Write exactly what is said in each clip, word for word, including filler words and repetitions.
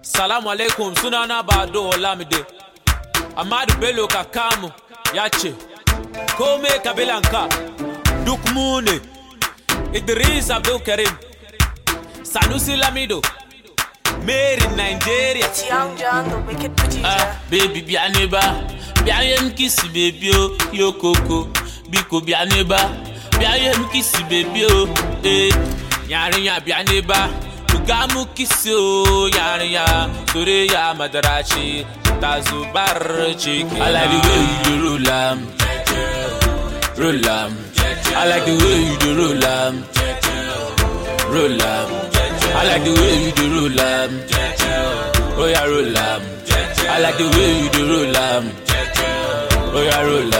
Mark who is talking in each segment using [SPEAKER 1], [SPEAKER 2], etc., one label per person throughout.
[SPEAKER 1] Salamu alaikum, sunana Bado Olamide. Amadu Bello Kakamu ya ce kome kabilanka duk mu ne. Idris Abdul Karim, Sanusi Lamido, Mary Nigeria.
[SPEAKER 2] It's Young John, the wicked producer.
[SPEAKER 3] Ah, baby bianeba, bianem kisi baby oh, yo koko, biko bianeba, bianem kisi baby oh, eh, nyarinya bianeba, ugamu kisi oh, yarinya, sore ya madarachi, tazubar chiki. I like the way you do roll am, roll am. I like the way you do roll am, roll am. I like the way you do roll am, oh yeah roll am. I like the way you do roll am, oh yeah roll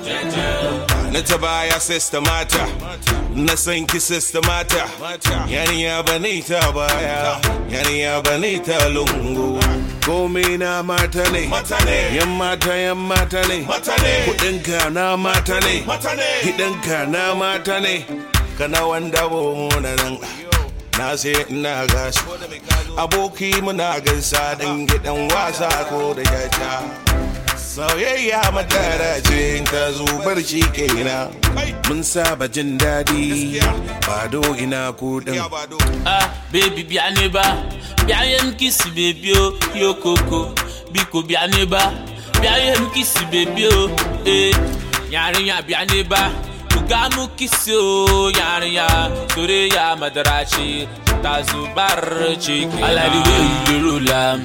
[SPEAKER 3] am.
[SPEAKER 4] Na tabaya sister mata, na sanki sister mata. Yani ya banita baya, yani ya banita lungu. Komai na mata ne, yan mata yan mata ne, kudinka na mata ne, gidanka na mata ne. Kana wanda bo na nan, na sai ina gashi. Aboki muna gaisa dan gidan wasa ko da jaja. Soyayya madara ce ta zubar shi kenan. Mun saba jin dadi, Bado ina kudin.
[SPEAKER 3] Ah, baby bianeba, bianem kisi baby oh, yo koko, biko bianeba, bianem kisi baby oh, eh, nyarinya bianeba, ugamu kisi oh, yarinya, sore ya madarachi, tazubar chiki. I like the way you do roll am,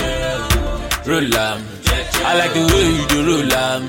[SPEAKER 3] roll am. I like the way you do roll am,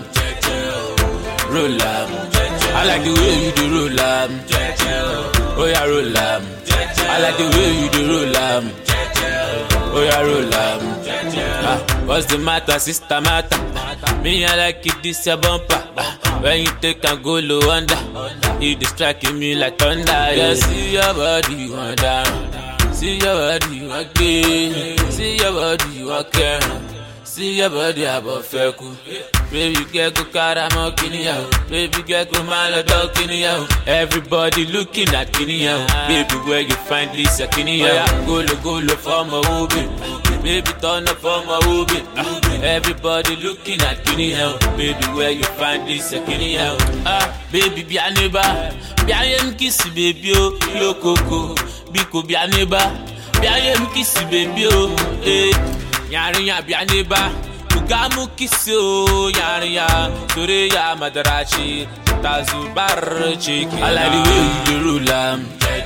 [SPEAKER 3] roll am. I like the way you do roll am, oh yeah roll am. I like the way you do roll am, oh yeah roll am. Ah, what's the matter, sister matter? Me I like it this your bumper. Ah, when you take and go low under, you distracting me like thunder. Yeah, see your body one down, see your body one again, see your body one again. See your body about feku. Baby get go karamo kinia. Baby get go malado kinia. Everybody looking at kinia. Baby where you find this kinia. Golo golo for my ubi. Baby turn up for my ubi. Everybody looking at kinia. Baby where you find this kinia. Ah, baby bianeba. Bianem kisi baby oh, yo koko. Biko bianeba. Bianem kisi baby oh, eh. Yarinya bianeba, ugamu kisi oh, yarinya, sore ya madarachi, tazubar chiki. I like the way you do roll am,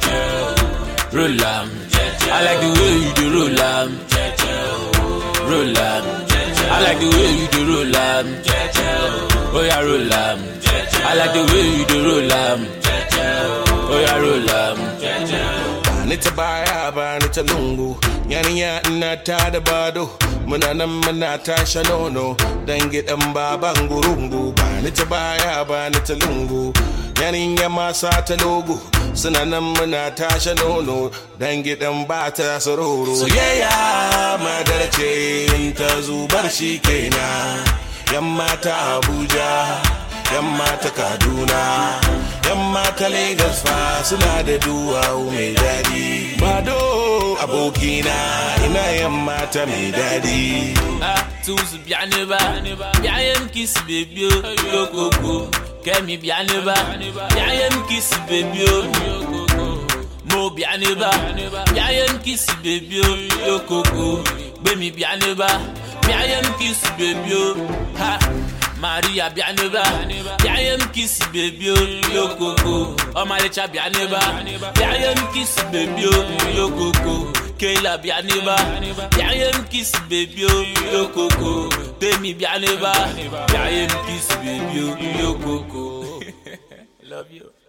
[SPEAKER 3] roll am. I like the way you do roll am, roll am. I like the way you do roll am, oh yeah roll am. I like the way you do roll am, oh yeah roll am.
[SPEAKER 4] Ni tabaya ba ni talungu, yaninya ina ta da Bado. Muna nan muna tasha nono, dan gidan baban gurungu. Ba ni tabaya ba ni talungu, yaninya masa ta logo. Suna nan muna tasha nono, dan gidan ba ta sororo. Soyayya madara ce ta zubar shi kenan. Yan mata Abuja, yan mata Kaduna, yan mata Lagos fa suna da duwawu mai dadi. Bado abokina ina yan mata mai dadi.
[SPEAKER 3] Ah, tuzu bianeba, bianem kisi baby oh, yo koko. Kemi bianeba, bianem kisi baby oh, yo koko. Mo bianeba, bianem kisi baby oh, yo koko. Bemi bianeba, bianem kisi baby oh, ha. Maria bianeba, bianem kisi baby oh, yo koko. Omalecha bianeba, bianem kisi baby oh, yo koko. Kayla bianeba, bianem kisi baby oh, yo koko. Demi bianeba, bianem kisi baby oh, yo koko. Love you.